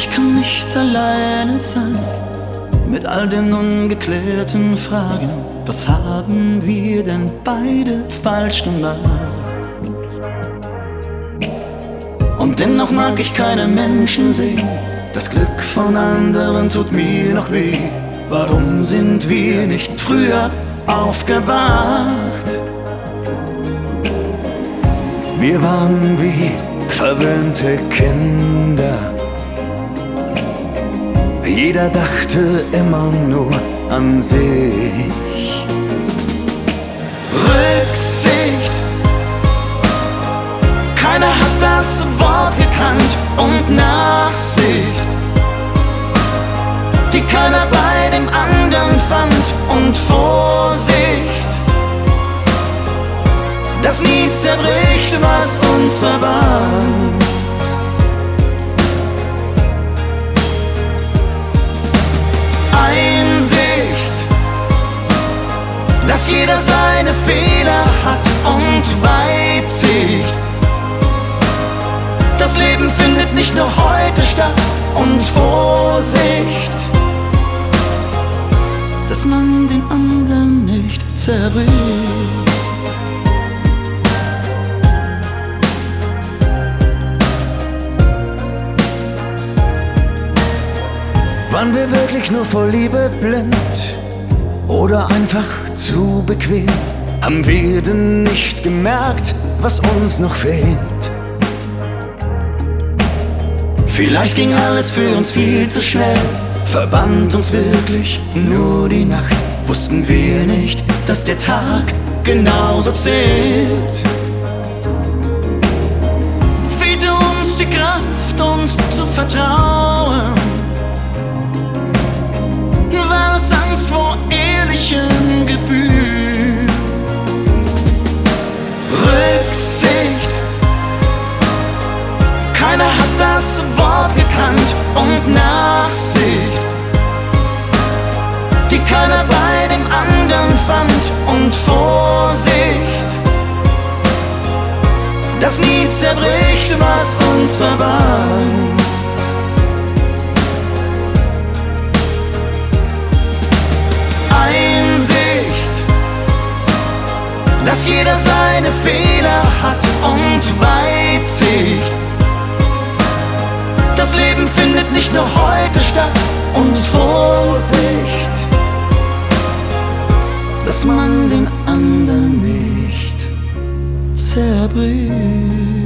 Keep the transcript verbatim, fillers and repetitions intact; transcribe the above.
Ich kann nicht alleine sein mit all den ungeklärten Fragen. Was haben wir denn beide falsch gemacht? Und dennoch mag ich keine Menschen sehen. Das Glück von anderen tut mir noch weh. Warum sind wir nicht früher aufgewacht? Wir waren wie verwöhnte Kinder. Jeder dachte immer nur an sich. Rücksicht, keiner hat das Wort gekannt. Und Nachsicht, die keiner bei dem anderen fand. Und Vorsicht, das nie zerbricht, was uns verband. Einsicht, dass jeder seine Fehler hat. Und Weitsicht, das Leben findet nicht nur heute statt. Und Vorsicht, dass man den anderen nicht zerbricht. Waren wir wirklich nur vor Liebe blind oder einfach zu bequem? Haben wir denn nicht gemerkt, was uns noch fehlt? Vielleicht ging alles für uns viel zu schnell, verband uns wirklich nur die Nacht. Wussten wir nicht, dass der Tag genauso zählt? Fehlte uns die Kraft, uns zu vertrauen? War es Angst vor ehrlichem Gefühl? Rücksicht, keiner hat das Wort gekannt. Und Nachsicht, die keiner bei dem anderen fand. Und Vorsicht, das nie zerbricht, was uns verband. Einsicht, dass jeder seine Fehler hat. Und Weitsicht, das Leben findet nicht nur heute statt. Und Vorsicht, dass man den anderen nicht zerbricht.